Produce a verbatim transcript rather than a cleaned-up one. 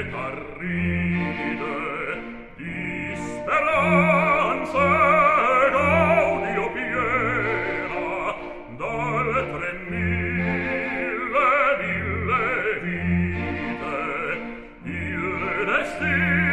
poeta ride di speranze gaudio piena d'altre mille mille vite il destino